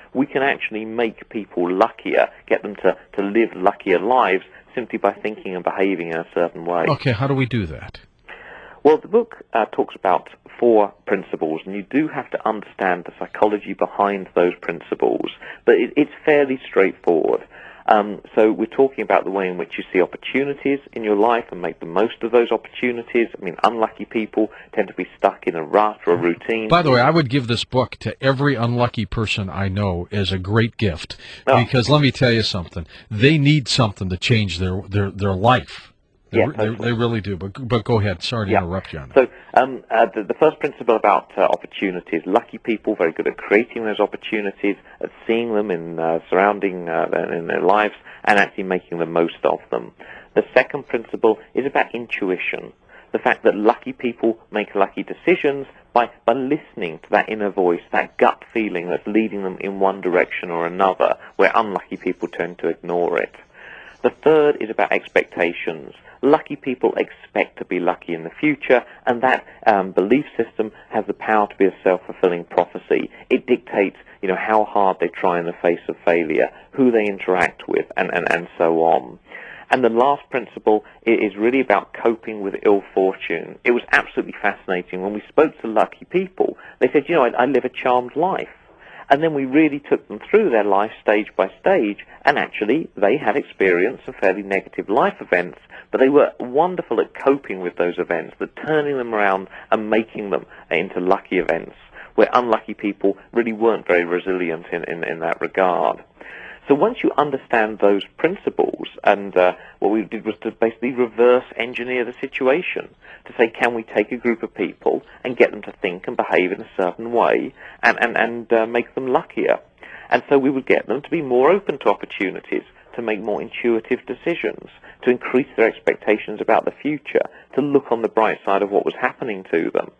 we can actually make people luckier, get them to live luckier lives simply by thinking and behaving in a certain way. Okay, how do we do that? Well, the book talks about 4 principles, and you do have to understand the psychology behind those principles, but it's fairly straightforward. So we're talking about the way in which you see opportunities in your life and make the most of those opportunities. I mean, unlucky people tend to be stuck in a rut or a routine. By the way, I would give this book to every unlucky person I know as a great gift, because let me tell you something. They need something to change their life. They really do. But go ahead. Sorry to interrupt you on that. So the first principle about opportunities, lucky people very good at creating those opportunities, at seeing them in surrounding in their lives, and actually making the most of them. The second principle is about intuition, the fact that lucky people make lucky decisions by listening to that inner voice, that gut feeling that's leading them in one direction or another, where unlucky people tend to ignore it. The third is about expectations. Lucky people expect to be lucky in the future, and that belief system has the power to be a self-fulfilling prophecy. It dictates, how hard they try in the face of failure, who they interact with, and so on. And the last principle is really about coping with ill fortune. It was absolutely fascinating. When we spoke to lucky people, they said, I live a charmed life. And then we really took them through their life stage by stage, and actually they had experienced some fairly negative life events, but they were wonderful at coping with those events, at turning them around and making them into lucky events, where unlucky people really weren't very resilient in that regard. So once you understand those principles, and what we did was to basically reverse engineer the situation, to say, can we take a group of people and get them to think and behave in a certain way and make them luckier? And so we would get them to be more open to opportunities, to make more intuitive decisions, to increase their expectations about the future, to look on the bright side of what was happening to them.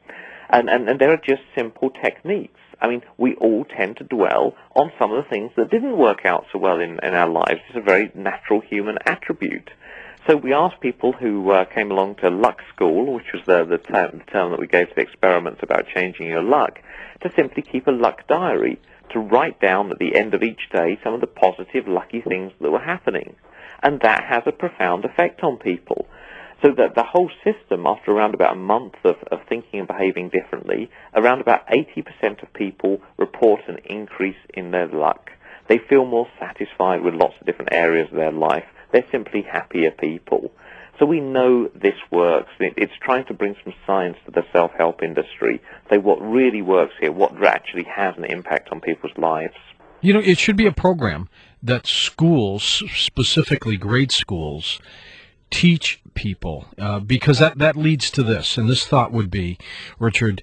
And there are just simple techniques. I mean, we all tend to dwell on some of the things that didn't work out so well in our lives. It's a very natural human attribute. So we asked people who came along to Luck School, which was the term that we gave to the experiments about changing your luck, to simply keep a luck diary, to write down at the end of each day some of the positive, lucky things that were happening. And that has a profound effect on people. So that the whole system, after around about a month of thinking and behaving differently, around about 80% of people report an increase in their luck. They feel more satisfied with lots of different areas of their life. They're simply happier people. So we know this works. It's trying to bring some science to the self-help industry, say what really works here, what actually has an impact on people's lives. It should be a program that schools, specifically grade schools, teach people, because that leads to this, and this thought would be, Richard,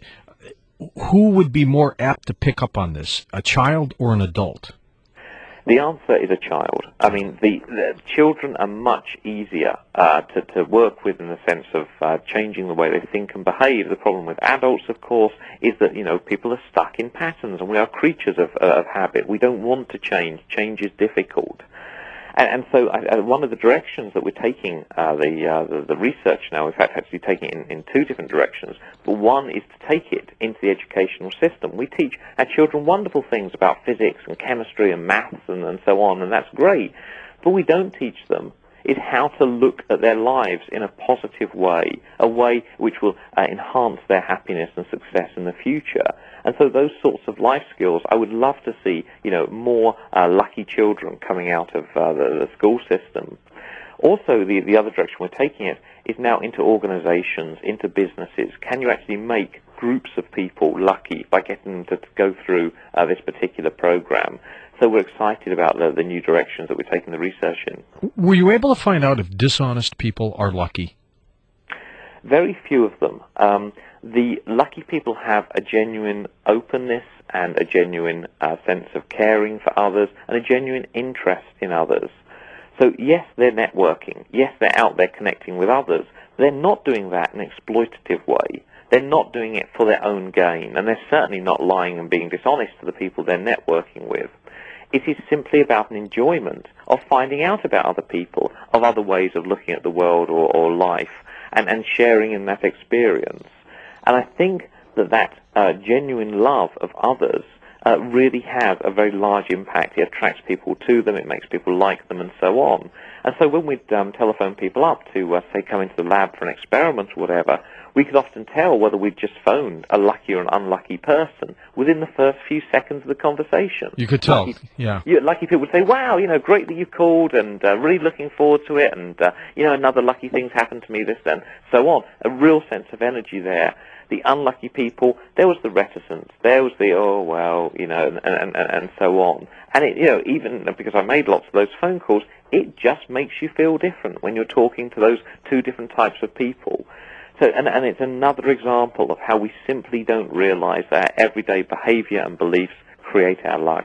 who would be more apt to pick up on this, a child or an adult? The answer is a child. I mean, the children are much easier to work with in the sense of changing the way they think and behave. The problem with adults, of course, is that, people are stuck in patterns, and we are creatures of habit. We don't want to change. Change is difficult. And so one of the directions that we're taking the research now, in fact, actually taking it in 2 different directions, but one is to take it into the educational system. We teach our children wonderful things about physics and chemistry and maths and so on, and that's great. But we don't teach them is how to look at their lives in a positive way, a way which will enhance their happiness and success in the future. And so those sorts of life skills, I would love to see, more lucky children coming out of the school system. Also, the other direction we're taking it is now into organizations, into businesses. Can you actually make groups of people lucky by getting them to go through this particular program? So we're excited about the new directions that we're taking the research in. Were you able to find out if dishonest people are lucky? Very few of them. The lucky people have a genuine openness and a genuine sense of caring for others and a genuine interest in others. So yes, they're networking. Yes, they're out there connecting with others. They're not doing that in an exploitative way. They're not doing it for their own gain, and they're certainly not lying and being dishonest to the people they're networking with. It is simply about an enjoyment of finding out about other people, of other ways of looking at the world or life, and sharing in that experience. And I think that genuine love of others really has a very large impact. It attracts people to them, it makes people like them, and so on. And so when we'd telephone people up to, say, come into the lab for an experiment or whatever, we could often tell whether we'd just phoned a lucky or an unlucky person within the first few seconds of the conversation. You could tell, yeah. Lucky people would say, wow, great that you called, and really looking forward to it, and, another lucky thing's happened to me, this, then, so on. A real sense of energy there. The unlucky people, there was the reticence, there was the, oh, well, and so on. And it, even because I made lots of those phone calls, it just makes you feel different when you're talking to those two different types of people. So, and it's another example of how we simply don't realize that our everyday behavior and beliefs create our luck.